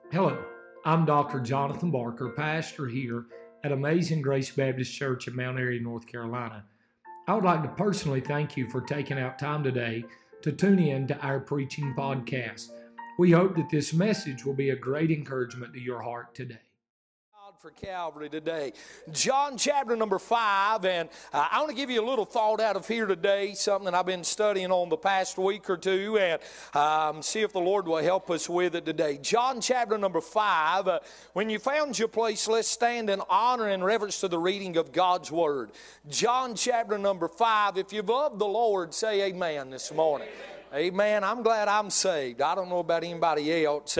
Hello, I'm Dr. Jonathan Barker, pastor here at Amazing Grace Baptist Church in Mount Airy, North Carolina. I would like to personally thank you for taking out time today to tune in to our preaching podcast. We hope that this message will be a great encouragement to your heart today. For Calvary today. John chapter number 5, and I want to give you a little thought out of here today, something that I've been studying on the past week or two, and see if the Lord will help us with it today. John chapter number 5, when you found your place, let's stand in honor and reverence to the reading of God's Word. John chapter number 5, if you love the Lord, say amen this morning. Amen. I'm glad I'm saved. I don't know about anybody else.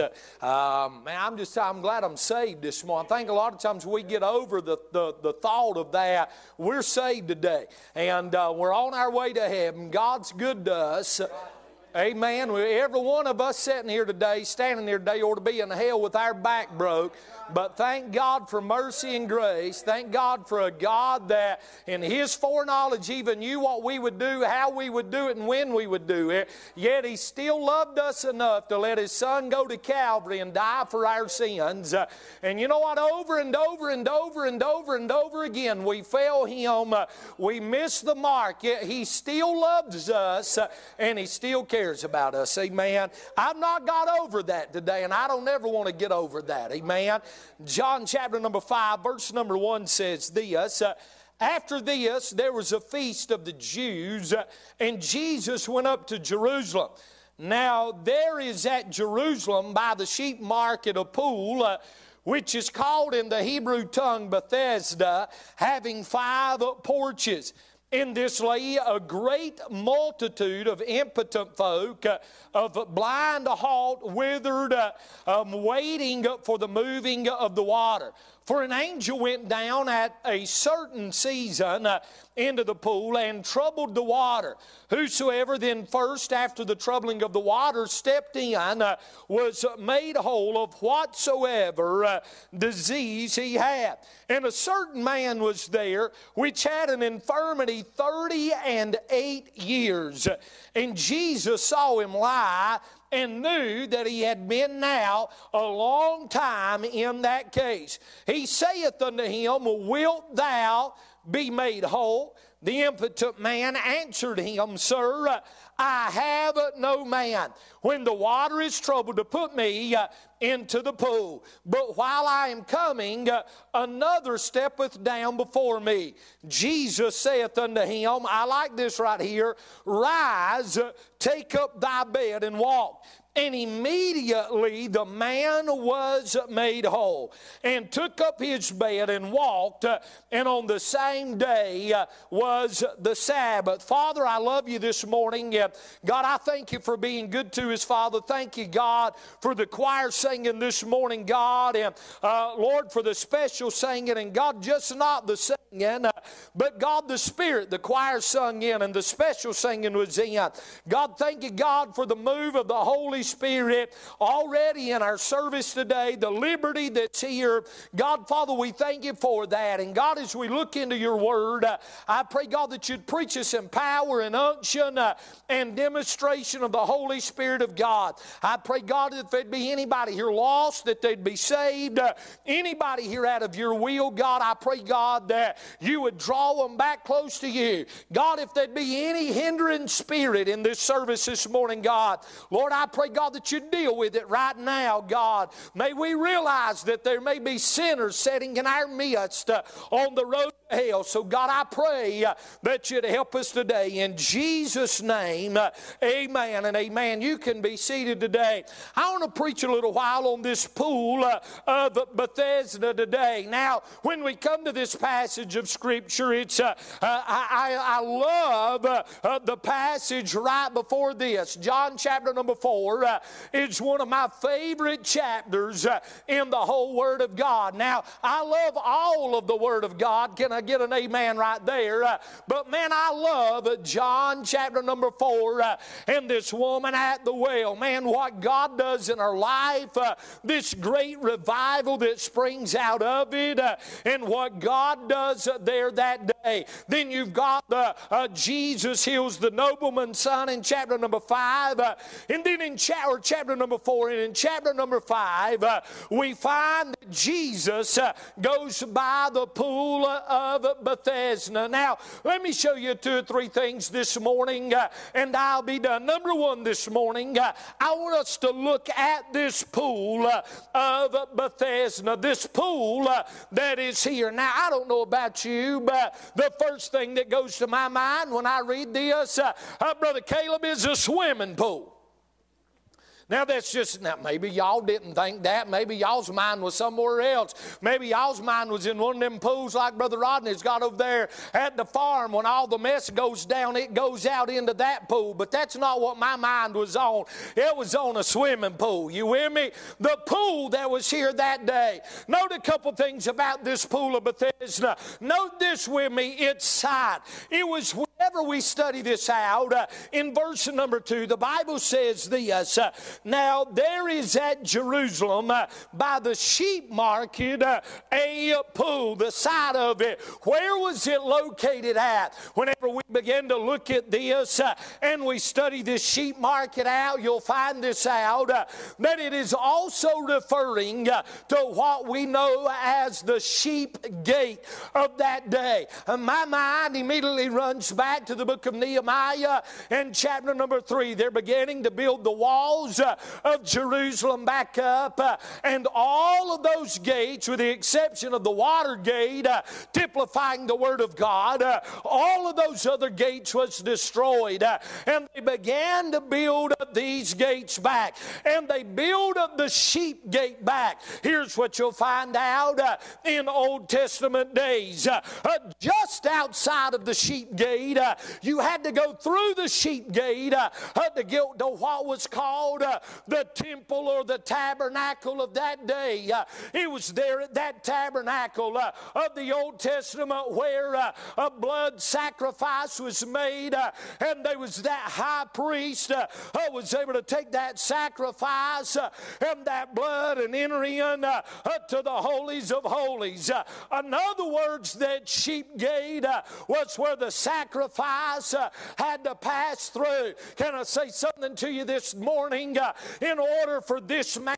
I'm glad I'm saved this morning. I think a lot of times we get over the thought of that. We're saved today, and we're on our way to heaven. God's good to us. Amen. Every one of us sitting here today, standing here today, ought to be in hell with our back broke. But thank God for mercy and grace. Thank God for a God that in His foreknowledge even knew what we would do, how we would do it, and when we would do it. Yet He still loved us enough to let His Son go to Calvary and die for our sins. And you know what? Over and over and over and over and over again, we fail Him. We miss the mark. Yet He still loves us, and He still cares about us. Amen. I've not got over that today, and I don't ever want to get over that. Amen. John chapter number 5, verse number 1 says this, after this, there was a feast of the Jews, and Jesus went up to Jerusalem. Now, there is at Jerusalem by the sheep market a pool, which is called in the Hebrew tongue Bethesda, having 5 porches. In this lay a great multitude of impotent folk, of blind, halt, withered, waiting for the moving of the water. For an angel went down at a certain season into the pool and troubled the water. Whosoever then first after the troubling of the water stepped in was made whole of whatsoever disease he had. And a certain man was there which had an infirmity 38 years. And Jesus saw him lie and knew that he had been now a long time in that case. He saith unto him, wilt thou be made whole? The impotent man answered him, Sir, I have no man when the water is troubled to put me into the pool. But while I am coming, another steppeth down before me. Jesus saith unto him, I like this right here, Rise, take up thy bed and walk. And immediately the man was made whole, and took up his bed and walked, and on the same day was the Sabbath. Father, I love you this morning. God, I thank you for being good to us, Father. Thank you, God, for the choir singing this morning, God, and Lord, for the special singing, and God, just not the singing, but God, the Spirit, the choir sung in, and the special singing was in. God, thank you, God, for the move of the Holy Spirit already in our service today, the liberty that's here. God, Father, we thank you for that. And God, as we look into your word, I pray, God, that you'd preach us in power and unction and demonstration of the Holy Spirit of God. I pray, God, that if there'd be anybody here lost, that they'd be saved. Anybody here out of your will, God, I pray, God, that you would draw them back close to you. God, if there'd be any hindering spirit in this service this morning, God, Lord, I pray, God, that you deal with it right now, God. May we realize that there may be sinners sitting in our midst on the road to hell. So, God, I pray that you'd help us today. In Jesus' name, amen and amen. You can be seated today. I want to preach a little while on this pool of Bethesda today. Now, when we come to this passage of Scripture, it's I love the passage right before this. John chapter number 4 is one of my favorite chapters in the whole Word of God. Now, I love all of the Word of God. Can I get an amen right there? But man, I love John chapter number 4 and this woman at the well. Man, what God does in her life, this great revival that springs out of it, and what God does was there that day. Then you've got Jesus heals the nobleman's son in chapter number 5. And then in chapter number 4, and in chapter number 5, we find that Jesus goes by the pool of Bethesda. Now, let me show you 2 or 3 things this morning, and I'll be done. Number 1 this morning, I want us to look at this pool of Bethesda, this pool that is here. Now, I don't know about you, but the first thing that goes to my mind when I read this, Brother Caleb, is a swimming pool. Now maybe y'all didn't think that. Maybe y'all's mind was somewhere else. Maybe y'all's mind was in one of them pools like Brother Rodney's got over there at the farm. When all the mess goes down, it goes out into that pool. But that's not what my mind was on. It was on a swimming pool. You with me? The pool that was here that day. Note a couple things about this pool of Bethesda. Note this with me, its site. It was whenever we study this out, in verse number 2, the Bible says this, now there is at Jerusalem by the sheep market a pool, the site of it. Where was it located at? Whenever we begin to look at this and we study this sheep market out, you'll find this out that it is also referring to what we know as the sheep gate of that day. And my mind immediately runs back to the book of Nehemiah and chapter number 3. They're beginning to build the walls of Jerusalem back up, and all of those gates, with the exception of the water gate, typifying the Word of God, all of those other gates was destroyed, and they began to build up these gates back, and they build up the sheep gate back. Here's what you'll find out in Old Testament days. Just outside of the sheep gate, you had to go through the sheep gate to get to what was called the temple or the tabernacle of that day. It was there at that tabernacle of the Old Testament where a blood sacrifice was made, and there was that high priest was able to take that sacrifice and that blood and enter in to the holies of holies. In other words, that sheep gate was where the sacrifice had to pass through. Can I say something to you this morning? In order for this man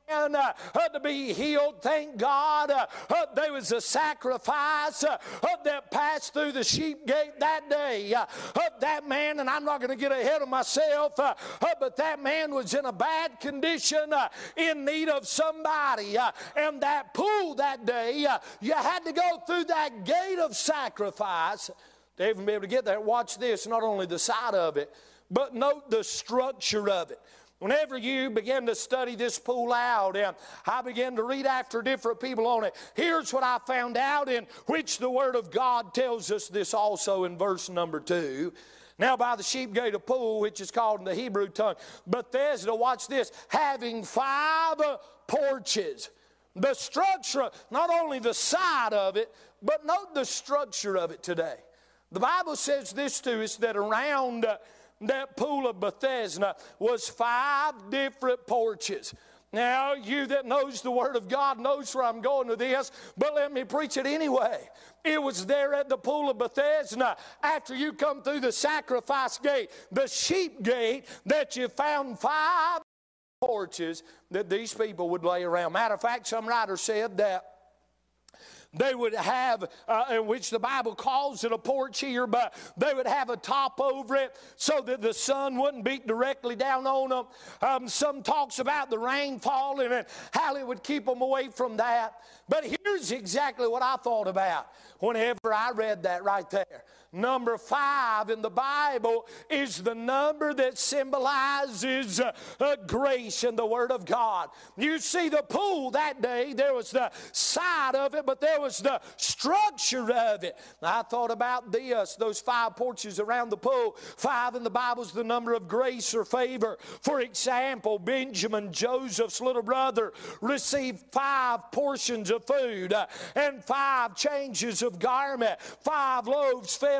to be healed, thank God, there was a sacrifice that passed through the sheep gate that day. That man, and I'm not going to get ahead of myself, but that man was in a bad condition, in need of somebody. And that pool that day, you had to go through that gate of sacrifice to even be able to get there. Watch this, not only the side of it, but note the structure of it. Whenever you begin to study this pool out, and I began to read after different people on it, here's what I found out, in which the Word of God tells us this also in verse number 2. Now by the sheep gate of pool, which is called in the Hebrew tongue Bethesda, watch this, having 5 porches. The structure, not only the side of it, but note the structure of it today. The Bible says this to us, that around that pool of Bethesda was 5 different porches. Now, you that knows the Word of God knows where I'm going with this, but let me preach it anyway. It was there at the pool of Bethesda, after you come through the sacrifice gate, the sheep gate, that you found 5 porches that these people would lay around. Matter of fact, some writer said that they would have, in which the Bible calls it a porch here, but they would have a top over it so that the sun wouldn't beat directly down on them. Some talks about the rain falling and how it would keep them away from that. But here's exactly what I thought about whenever I read that right there. Number 5 in the Bible is the number that symbolizes grace in the Word of God. You see, the pool that day, there was the side of it, but there was the structure of it. I thought about this, those 5 porches around the pool. 5 in the Bible is the number of grace or favor. For example, Benjamin, Joseph's little brother, received 5 portions of food and 5 changes of garment, 5 loaves fed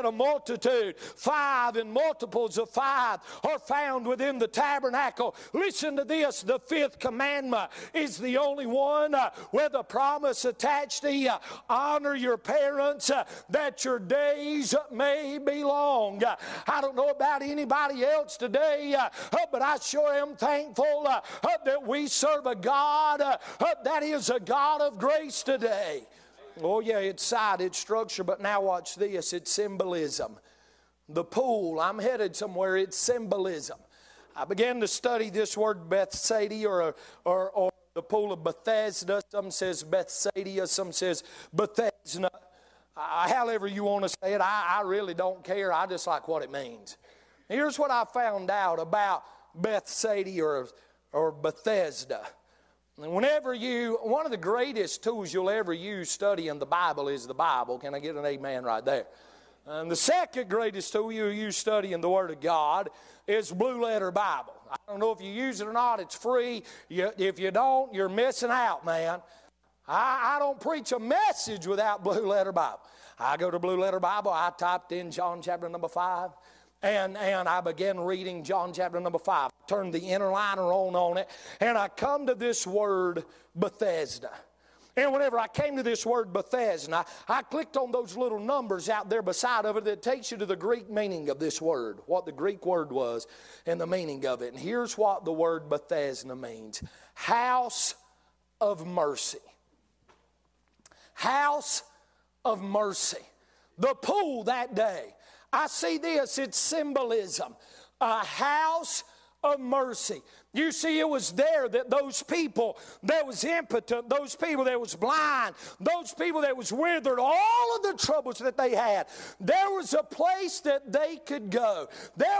fed a multitude. 5 and multiples of 5 are found within the tabernacle. Listen to this. The 5th commandment is the only one where the promise attached to you. Honor your parents that your days may be long. I don't know about anybody else today, but I sure am thankful that we serve a God that is a God of grace today. Oh yeah, it's side, it's structure, but now watch this. It's symbolism. The pool, I'm headed somewhere, it's symbolism. I began to study this word Bethsaida or the pool of Bethesda. Some says Bethsaida, some says Bethesda. However you want to say it, I really don't care. I just like what it means. Here's what I found out about Bethsaida or Bethesda. One of the greatest tools you'll ever use studying the Bible is the Bible. Can I get an amen right there? And the second greatest tool you'll use studying the Word of God is Blue Letter Bible. I don't know if you use it or not. It's free. If you don't, you're missing out, man. I don't preach a message without Blue Letter Bible. I go to Blue Letter Bible. I typed in John chapter number 5. And I began reading John chapter number 5. Turned the inner liner on it. And I come to this word Bethesda. And whenever I came to this word Bethesda, I clicked on those little numbers out there beside of it that takes you to the Greek meaning of this word, what the Greek word was and the meaning of it. And here's what the word Bethesda means. House of mercy. House of mercy. The pool that day. I see this, it's symbolism. A house of mercy. You see, it was there that those people that was impotent, those people that was blind, those people that was withered, all of the troubles that they had, there was a place that they could go. There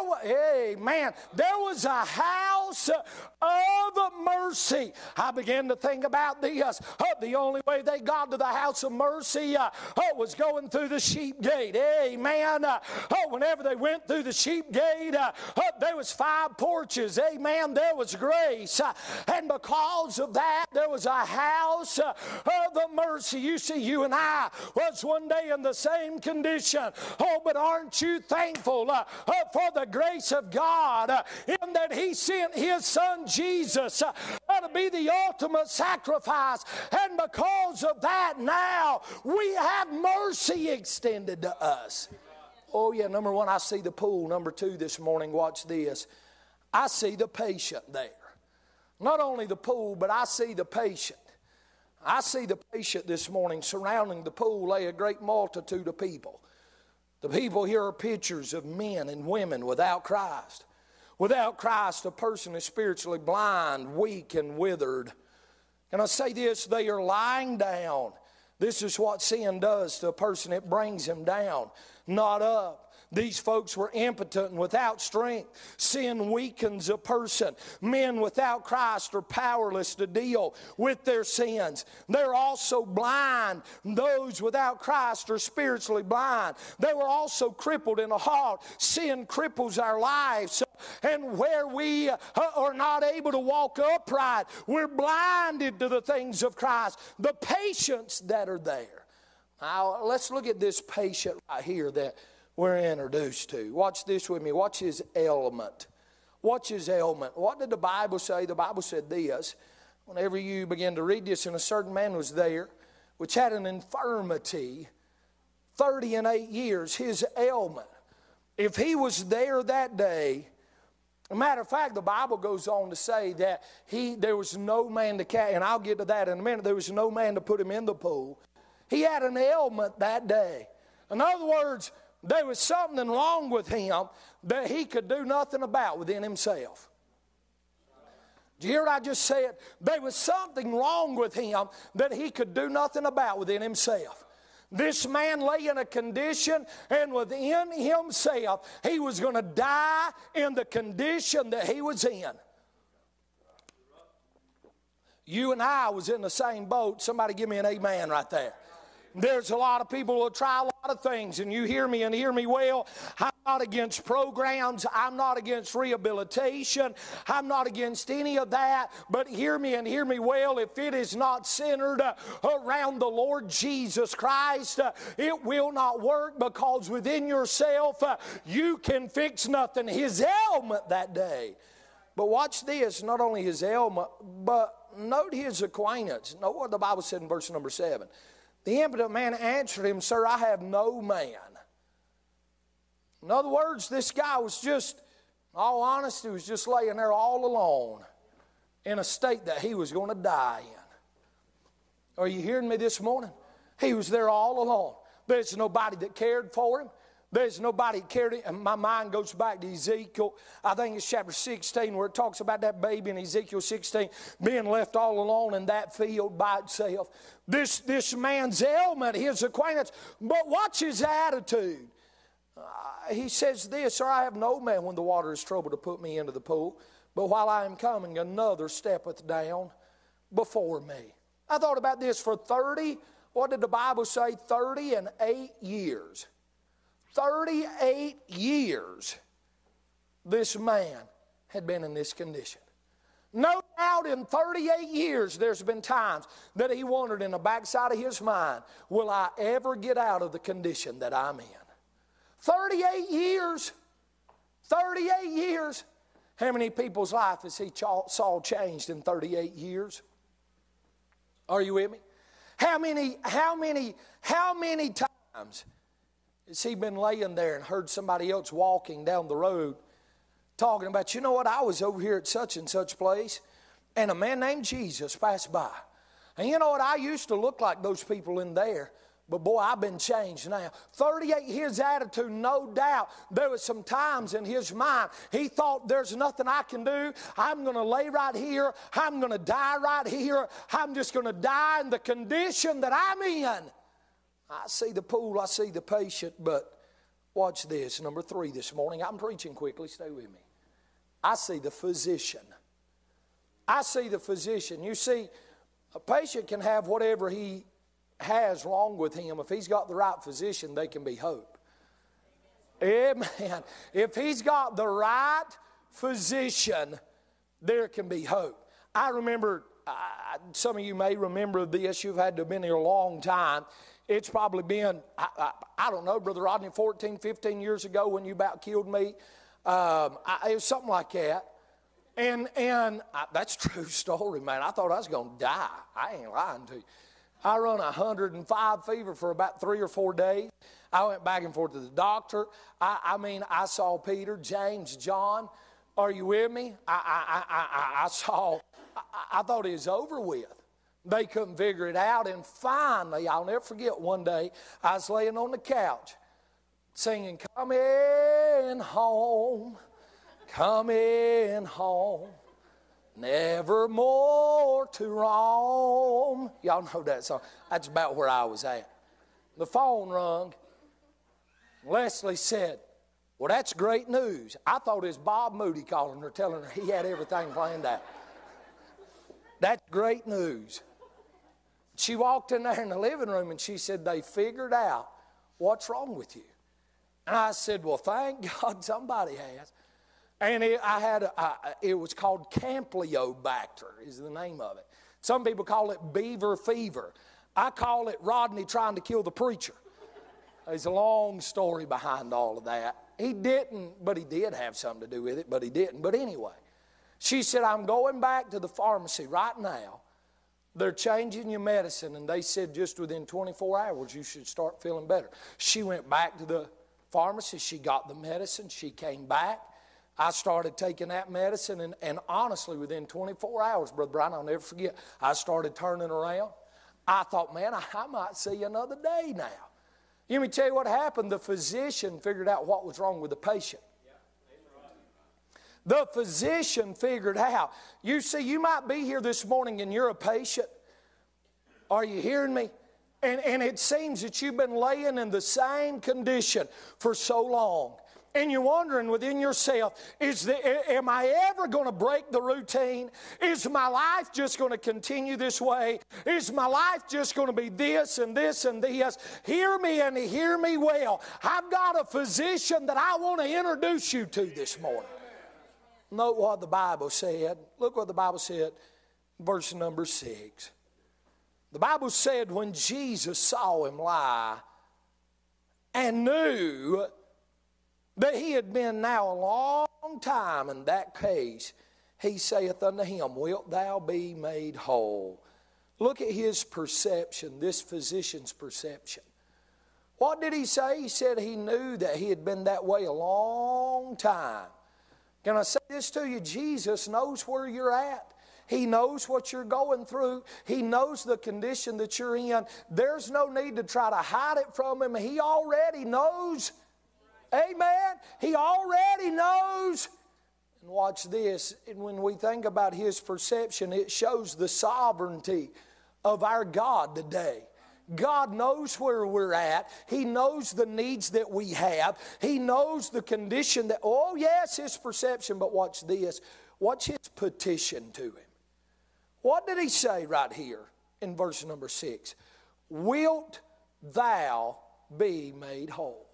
was a house of mercy. I began to think about this. The only way they got to the house of mercy was going through the sheep gate. Amen. Whenever they went through the sheep gate, there was 5 porches. Amen. There was grace, and because of that there was a house of mercy. You see, you and I was one day in the same condition. Oh, but aren't you thankful for the grace of God in that He sent His Son Jesus to be the ultimate sacrifice, and because of that now we have mercy extended to us. Oh yeah, number 1, I see the pool. Number 2, this morning, watch this. I see the patient there. Not only the pool, but I see the patient. I see the patient this morning. Surrounding the pool lay a great multitude of people. The people here are pictures of men and women without Christ. Without Christ, a person is spiritually blind, weak, and withered. Can I say this? They are lying down. This is what sin does to a person. It brings him down, not up. These folks were impotent and without strength. Sin weakens a person. Men without Christ are powerless to deal with their sins. They're also blind. Those without Christ are spiritually blind. They were also crippled in a heart. Sin cripples our lives. And where we are not able to walk upright, we're blinded to the things of Christ. The patients that are there. Now, let's look at this patient right here that we're introduced to. Watch this with me. Watch his ailment. Watch his ailment. What did the Bible say? The Bible said this. Whenever you begin to read this, and a certain man was there, which had an infirmity 38 years, his ailment. If he was there that day, as a matter of fact, the Bible goes on to say that there was no man to carry, and I'll get to that in a minute, there was no man to put him in the pool. He had an ailment that day. In other words, there was something wrong with him that he could do nothing about within himself. Did you hear what I just said? There was something wrong with him that he could do nothing about within himself. This man lay in a condition, and within himself, he was going to die in the condition that he was in. You and I was in the same boat. Somebody give me an amen right there. There's a lot of people who try a lot of things, and you hear me and hear me well. I'm not against programs. I'm not against rehabilitation. I'm not against any of that. But hear me and hear me well. If it is not centered around the Lord Jesus Christ, it will not work, because within yourself you can fix nothing. His ailment that day. But watch this, not only his ailment, but note his acquaintance. Note what the Bible said in verse number 7. The impotent man answered him, Sir, I have no man. In other words, this guy was just, in all honesty, was just laying there all alone in a state that he was going to die in. Are you hearing me this morning? He was there all alone. There's nobody that cared for him. There's nobody that cared. And my mind goes back to Ezekiel. I think it's chapter 16 where it talks about that baby in Ezekiel 16 being left all alone in that field by itself. This man's ailment, his acquaintance. But watch his attitude. He says this, Sir, I have no man when the water is troubled to put me into the pool. But while I am coming, another steppeth down before me. I thought about this for 30, what did the Bible say? 38 years. 38 years this man had been in this condition. No doubt in 38 years there's been times that he wondered in the backside of his mind, will I ever get out of the condition that I'm in? 38 years. 38 years. How many people's life has he saw changed in 38 years? Are you with me? How many times has he been laying there and heard somebody else walking down the road talking about, you know what, I was over here at such and such place, and a man named Jesus passed by. And you know what, I used to look like those people in there, but boy, I've been changed now. 38, his attitude, no doubt, there was some times in his mind, he thought there's nothing I can do. I'm going to lay right here. I'm going to die right here. I'm just going to die in the condition that I'm in. I see the pool, I see the patient, but watch this. Number 3 this morning. I'm preaching quickly, stay with me. I see the physician. I see the physician. You see, a patient can have whatever he has wrong with him. If he's got the right physician, there can be hope. Amen. If he's got the right physician, there can be hope. I remember, some of you may remember this, you've had to have been here a long time. It's probably been, I don't know, Brother Rodney, 14, 15 years ago when you about killed me. It was something like that. And that's a true story, man. I thought I was going to die. I ain't lying to you. I run 105 fever for about 3 or 4 days. I went back and forth to the doctor. I saw Peter, James, John. Are you with me? I thought it was over with. They couldn't figure it out, and finally, I'll never forget one day, I was laying on the couch singing, coming home, never more to roam. Y'all know that song. That's about where I was at. The phone rung. Leslie said, well, that's great news. I thought it was Bob Moody calling her, telling her he had everything planned out. That's great news. She walked in there in the living room and she said, they figured out what's wrong with you. And I said, well, thank God somebody has. And it was called Campylobacter is the name of it. Some people call it beaver fever. I call it Rodney trying to kill the preacher. There's a long story behind all of that. He didn't, but he did have something to do with it, but he didn't. But anyway, she said, I'm going back to the pharmacy right now. They're changing your medicine, and they said just within 24 hours you should start feeling better. She went back to the pharmacy. She got the medicine. She came back. I started taking that medicine, and honestly, within 24 hours, Brother Brian, I'll never forget, I started turning around. I thought, man, I might see another day now. Let me tell you what happened. The physician figured out what was wrong with the patient. The physician figured out. You see, you might be here this morning and you're a patient. Are you hearing me? And it seems that you've been laying in the same condition for so long. and you're wondering within yourself, am I ever going to break the routine? Is my life just going to continue this way? Is my life just going to be this and this and this? Hear me and hear me well. I've got a physician that I want to introduce you to this morning. Note what the Bible said. Look what the Bible said, verse number 6. The Bible said when Jesus saw him lie and knew that he had been now a long time in that case, he saith unto him, Wilt thou be made whole? Look at his perception, this physician's perception. What did he say? He said he knew that he had been that way a long time. Can I say this to you? Jesus knows where you're at. He knows what you're going through. He knows the condition that you're in. There's no need to try to hide it from him. He already knows. Amen. He already knows. And watch this. And when we think about his perception, it shows the sovereignty of our God today. God knows where we're at. He knows the needs that we have. He knows the condition that, oh yes, his perception, but watch this. Watch his petition to him. What did he say right here in verse number 6? Wilt thou be made whole?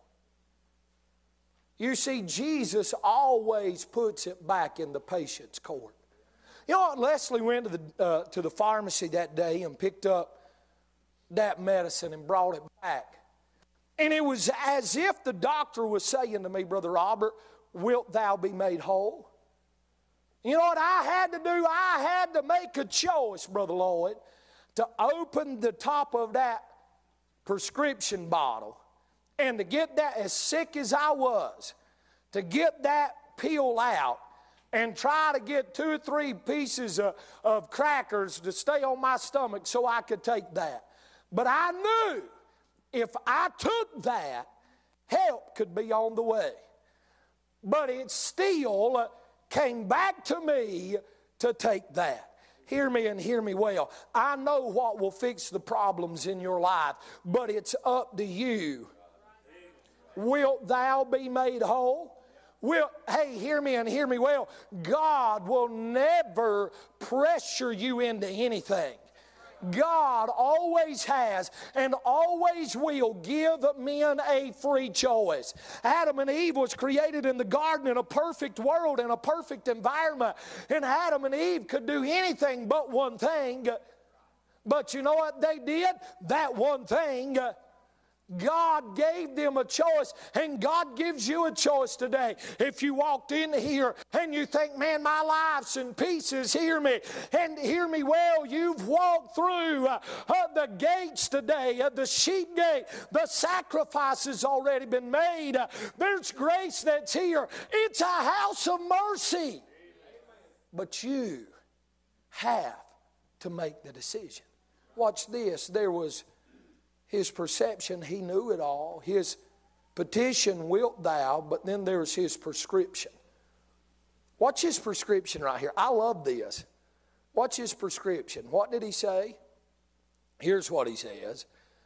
You see, Jesus always puts it back in the patient's court. You know what? Leslie went to the pharmacy that day and picked up that medicine and brought it back. And it was as if the doctor was saying to me, Brother Robert, wilt thou be made whole? You know what I had to do? I had to make a choice, Brother Lloyd, to open the top of that prescription bottle and to get that, as sick as I was, to get that pill out and try to get 2 or 3 pieces of crackers to stay on my stomach so I could take that. But I knew if I took that, help could be on the way. But it still came back to me to take that. Hear me and hear me well. I know what will fix the problems in your life, but it's up to you. Wilt thou be made whole? Hey, hear me and hear me well. God will never pressure you into anything. God always has and always will give men a free choice. Adam and Eve was created in the garden in a perfect world, in a perfect environment. And Adam and Eve could do anything but one thing. But you know what they did? That one thing, God gave them a choice, and God gives you a choice today. If you walked in here and you think, man, my life's in pieces, hear me, and hear me well, you've walked through the gates today, the sheep gate. The sacrifice has already been made. There's grace that's here. It's a house of mercy. But you have to make the decision. Watch this. There was his perception, he knew it all. His petition, wilt thou, but then there's his prescription. Watch his prescription right here. I love this. Watch his prescription. What did he say? Here's what he says.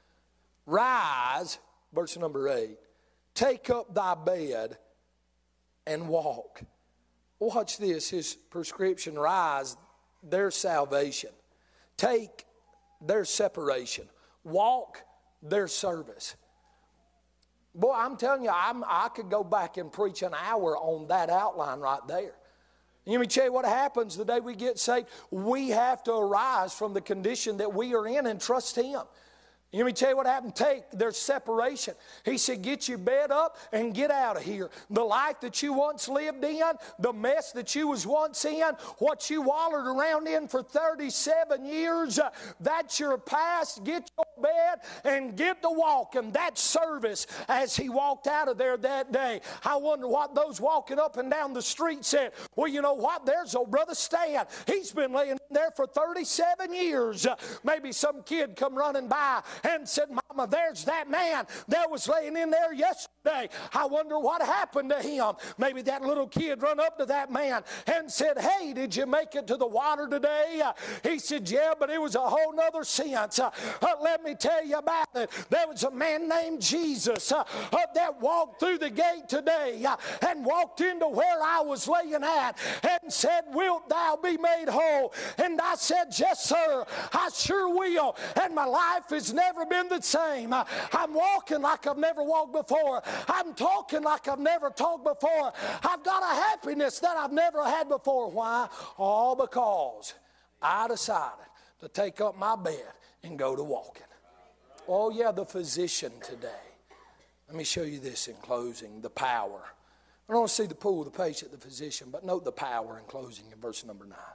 Rise, verse number 8, take up thy bed and walk. Watch this, his prescription. Rise, there's salvation. Take, there's separation. Walk, their service. Boy, I'm telling you, I could go back and preach an hour on that outline right there. Let me tell you what happens the day we get saved. We have to arise from the condition that we are in and trust Him. Let me tell you what happened. There's separation. He said, get your bed up and get out of here. The life that you once lived in, the mess that you was once in, what you wallered around in for 37 years, that's your past. Get your bed and get to walking. That service as he walked out of there that day. I wonder what those walking up and down the street said. Well, you know what? There's old Brother Stan. He's been laying there for 37 years. Maybe some kid come running by and said, Mama, there's that man that was laying in there yesterday. day. I wonder what happened to him. Maybe that little kid run up to that man and said, hey, did you make it to the water today? He said, yeah, but it was a whole nother sense. Let me tell you about it. There was a man named Jesus that walked through the gate today and walked into where I was laying at and said, wilt thou be made whole? And I said, yes, sir, I sure will. And my life has never been the same. I'm walking like I've never walked before. I'm talking like I've never talked before. I've got a happiness that I've never had before. Why? All because I decided to take up my bed and go to walking. Oh yeah, the physician today. Let me show you this in closing, the power. I don't want to see the pool, the patient, the physician, but note the power in closing in verse number 9.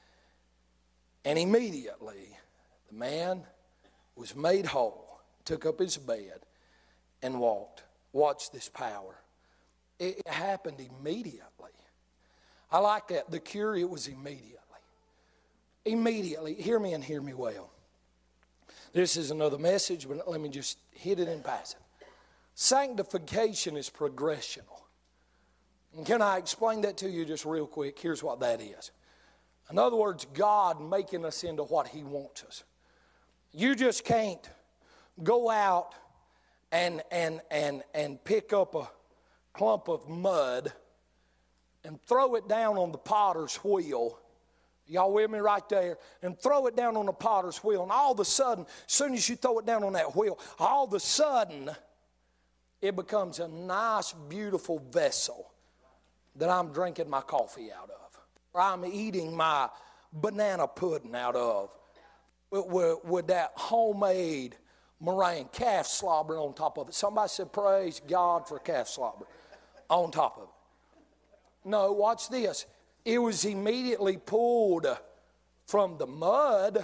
And immediately the man was made whole, took up his bed, and walked. Watch this power. It happened immediately. I like that. The cure, it was immediately. Immediately. Hear me and hear me well. This is another message, but let me just hit it in passing. Sanctification is progressional. And can I explain that to you just real quick? Here's what that is. In other words, God making us into what He wants us. You just can't go out and pick up a clump of mud and throw it down on the potter's wheel. Y'all with me right there? And throw it down on the potter's wheel. And all of a sudden, as soon as you throw it down on that wheel, all of a sudden, it becomes a nice, beautiful vessel that I'm drinking my coffee out of. Or I'm eating my banana pudding out of. With that homemade meringue, calf slobber on top of it. Somebody said, praise God for calf slobber on top of it. No, watch this. It was immediately pulled from the mud.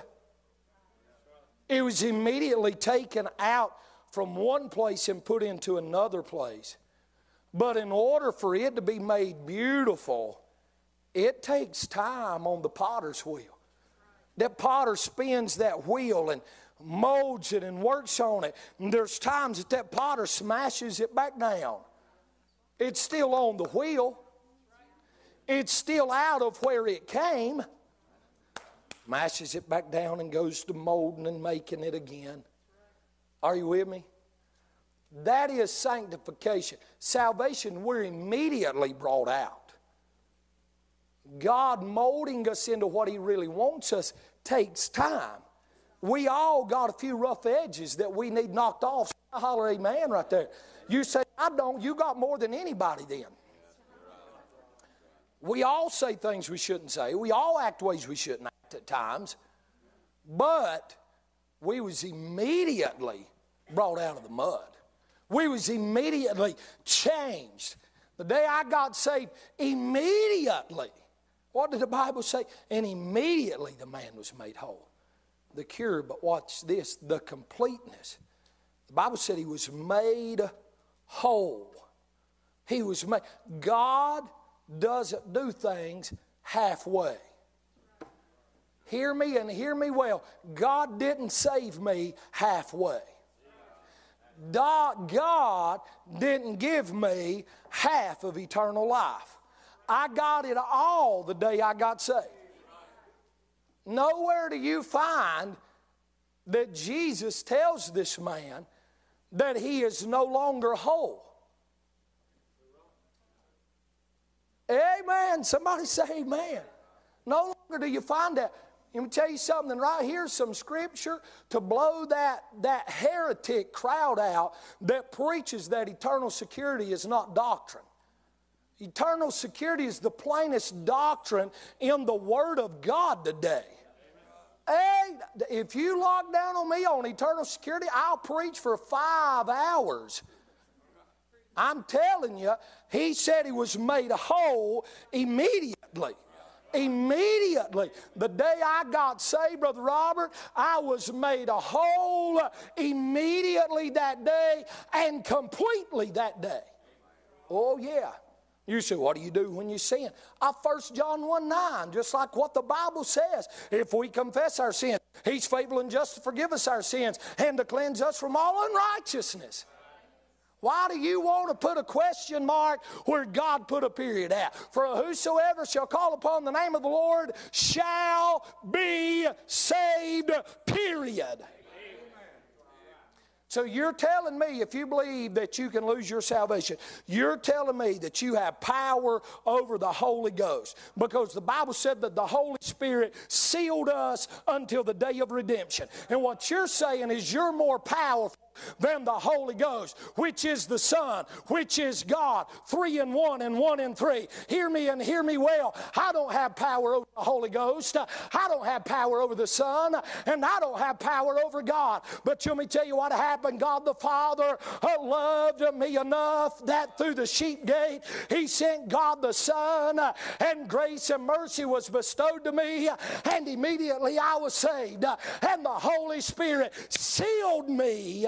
It was immediately taken out from one place and put into another place. But in order for it to be made beautiful, it takes time on the potter's wheel. That potter spins that wheel and molds it and works on it. And there's times that potter smashes it back down. It's still on the wheel. It's still out of where it came. Mashes it back down and goes to molding and making it again. Are you with me? That is sanctification. Salvation, we're immediately brought out. God molding us into what He really wants us takes time. We all got a few rough edges that we need knocked off. Holler amen right there. You say, I don't. You got more than anybody then. We all say things we shouldn't say. We all act ways we shouldn't act at times. But we was immediately brought out of the mud. We was immediately changed. The day I got saved, immediately. What did the Bible say? And immediately the man was made whole. The cure, but watch this, the completeness. The Bible said he was made whole. He was made. God doesn't do things halfway. Hear me and hear me well. God didn't save me halfway. God didn't give me half of eternal life. I got it all the day I got saved. Nowhere do you find that Jesus tells this man that he is no longer whole. Amen. Somebody say amen. No longer do you find that. Let me tell you something right here, some scripture to blow that heretic crowd out that preaches that eternal security is not doctrine. Eternal security is the plainest doctrine in the Word of God today. Hey, if you lock down on me on eternal security, I'll preach for 5 hours. I'm telling you, he said he was made whole immediately. Immediately. The day I got saved, Brother Robert, I was made whole immediately that day and completely that day. Oh, yeah. You say, what do you do when you sin? 1 John 1:9, just like what the Bible says. If we confess our sins, He's faithful and just to forgive us our sins and to cleanse us from all unrighteousness. Why do you want to put a question mark where God put a period at? For whosoever shall call upon the name of the Lord shall be saved, period. So you're telling me, if you believe that you can lose your salvation, you're telling me that you have power over the Holy Ghost. Because the Bible said that the Holy Spirit sealed us until the day of redemption. And what you're saying is you're more powerful than the Holy Ghost, which is the Son, which is God, 3 in 1 and 1 in 3. Hear me and hear me well. I don't have power over the Holy Ghost. I don't have power over the Son, and I don't have power over God. But let me tell you what happened. God the Father loved me enough that through the sheep gate He sent God the Son, and grace and mercy was bestowed to me, and immediately I was saved, and the Holy Spirit sealed me.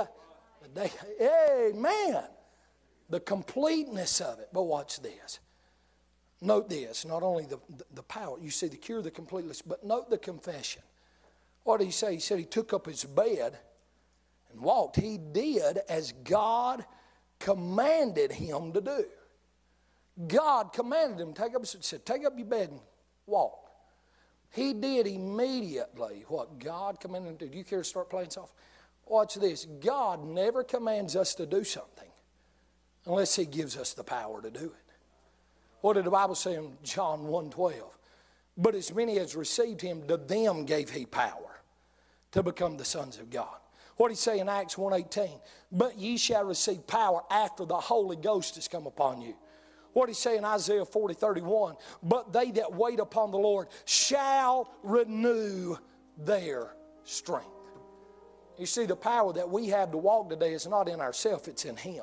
Amen. The completeness of it. But watch this. Note this. Not only the power. You see the cure, the completeness. But note the confession. What did he say? He said he took up his bed and walked. He did as God commanded him to do. God commanded him. Said, take up your bed and walk. He did immediately what God commanded him to do. Do you care to start playing soft? Watch this. God never commands us to do something unless He gives us the power to do it. What did the Bible say in John 1:12? But as many as received Him, to them gave He power to become the sons of God. What did He say in Acts 1:18? But ye shall receive power after the Holy Ghost has come upon you. What did He say in Isaiah 40:31? But they that wait upon the Lord shall renew their strength. You see, the power that we have to walk today is not in ourselves, it's in Him.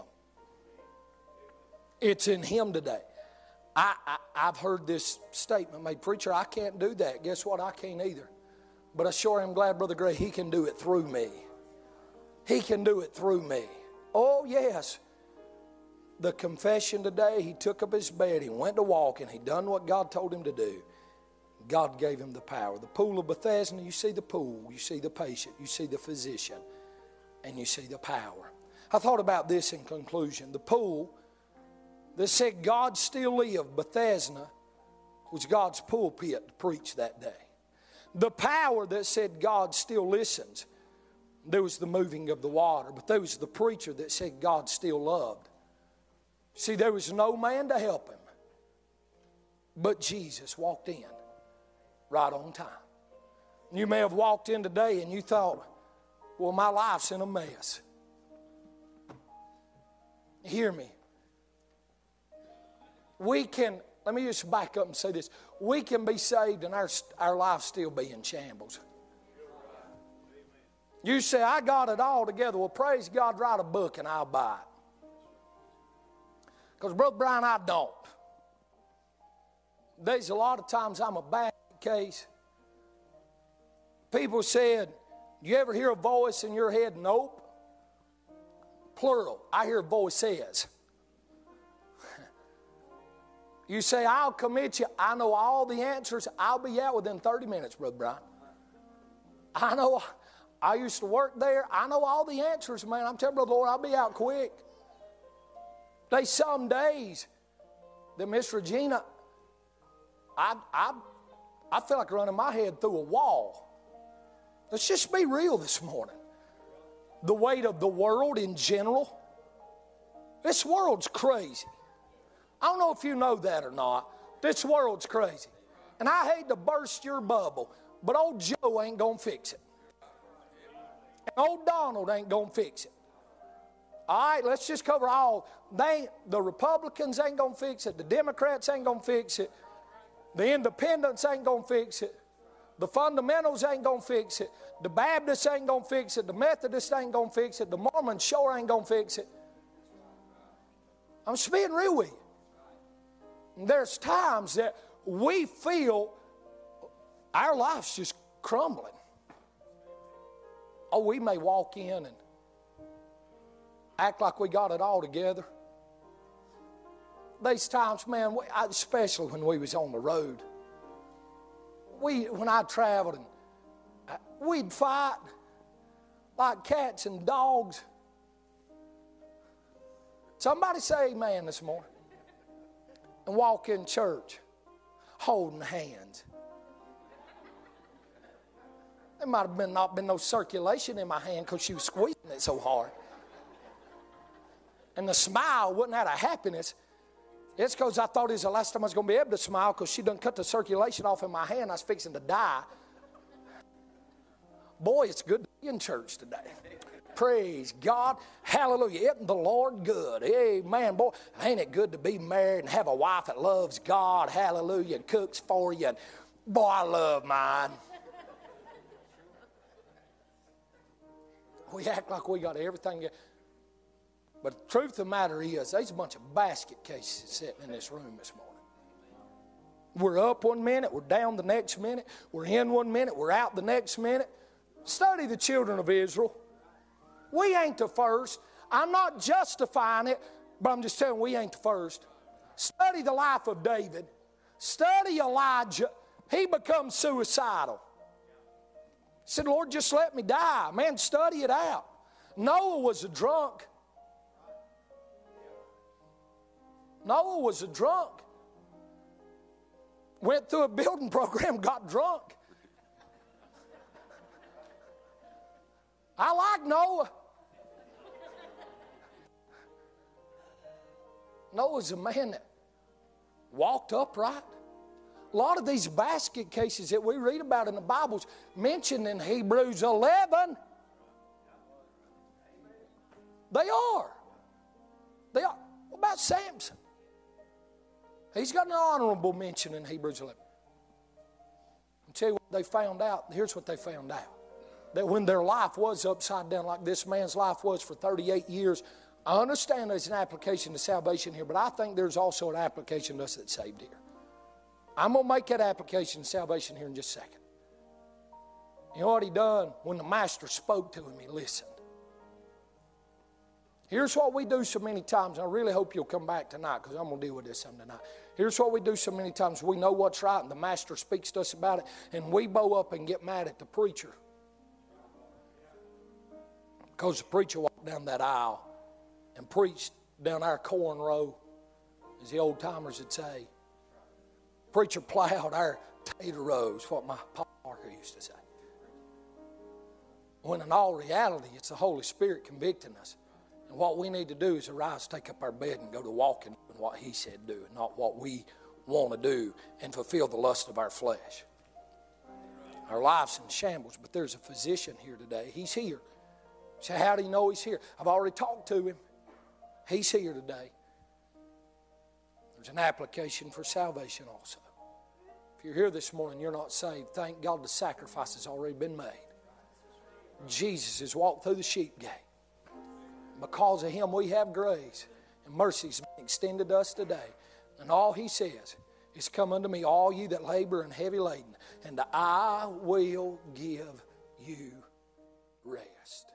It's in Him today. I've heard this statement made, preacher, I can't do that. Guess what? I can't either. But I sure am glad, Brother Gray, He can do it through me. He can do it through me. Oh, yes. The confession today, he took up his bed, he went to walk, and he done what God told him to do. God gave him the power. The pool of Bethesda, you see the pool, you see the patient, you see the physician, and you see the power. I thought about this in conclusion. The pool that said God still lived, Bethesda, was God's pulpit to preach that day. The power that said God still listens, there was the moving of the water, but there was the preacher that said God still loved. See, there was no man to help him, but Jesus walked in right on time. You may have walked in today and you thought, well, my life's in a mess. Hear me. Let me just back up and say this. We can be saved and our life still be in shambles. You say, I got it all together. Well, praise God, write a book and I'll buy it. Because, Brother Brian, I don't. There's a lot of times I'm a basket case. People said, do you ever hear a voice in your head? Nope. Plural. I hear voices. You say, I'll commit you. I know all the answers. I'll be out within 30 minutes, Brother Brian. I know. I used to work there. I know all the answers, man. I'm telling Brother Lord, I'll be out quick. There's some days that Miss Regina, I feel like running my head through a wall. Let's just be real this morning. The weight of the world in general. This world's crazy. I don't know if you know that or not. This world's crazy. And I hate to burst your bubble, but old Joe ain't going to fix it. And old Donald ain't going to fix it. All right, let's just cover all. The Republicans ain't going to fix it. The Democrats ain't going to fix it. The independents ain't going to fix it. The fundamentals ain't going to fix it. The Baptists ain't going to fix it. The Methodists ain't going to fix it. The Mormons sure ain't going to fix it. I'm just being real with you. And there's times that we feel our life's just crumbling. Oh, we may walk in and act like we got it all together. These times, man, especially when we was on the road, when I traveled, and we'd fight like cats and dogs. Somebody say amen this morning. And walk in church holding hands. There might have not been no circulation in my hand because she was squeezing it so hard. And the smile wasn't out of happiness. It's because I thought it was the last time I was going to be able to smile because she done cut the circulation off in my hand. I was fixing to die. Boy, it's good to be in church today. Praise God. Hallelujah. Isn't the Lord good? Amen. Boy, ain't it good to be married and have a wife that loves God. Hallelujah. And cooks for you. And boy, I love mine. We act like we got everything. But the truth of the matter is, there's a bunch of basket cases sitting in this room this morning. We're up one minute, we're down the next minute, we're in one minute, we're out the next minute. Study the children of Israel. We ain't the first. I'm not justifying it, but I'm just telling you, we ain't the first. Study the life of David. Study Elijah. He becomes suicidal. He said, Lord, just let me die. Man, study it out. Noah was a drunk. Noah was a drunk. Went through a building program, got drunk. I like Noah. Noah's a man that walked upright. A lot of these basket cases that we read about in the Bible's mentioned in Hebrews 11. They are. They are. What about Samson? He's got an honorable mention in Hebrews 11. I'll tell you what they found out. Here's what they found out. That when their life was upside down like this man's life was for 38 years, I understand there's an application to salvation here, but I think there's also an application to us that's saved here. I'm going to make that application to salvation here in just a second. You know what he done? When the master spoke to him, he listened. Here's what we do so many times. I really hope you'll come back tonight because I'm going to deal with this some tonight. Here's what we do so many times. We know what's right and the master speaks to us about it, and we bow up and get mad at the preacher because the preacher walked down that aisle and preached down our corn row, as the old timers would say. Preacher plowed our tater rows, what my Papa Parker used to say. When in all reality, it's the Holy Spirit convicting us. And what we need to do is arise, take up our bed, and go to walking in what He said do, and not what we want to do, and fulfill the lust of our flesh. Our life's in shambles, but there's a physician here today. He's here. So how do you know He's here? I've already talked to Him. He's here today. There's an application for salvation also. If you're here this morning, you're not saved, thank God the sacrifice has already been made. Jesus has walked through the sheep gate. Because of Him, we have grace and mercy's been extended to us today. And all He says is, come unto me, all you that labor and heavy laden, and I will give you rest.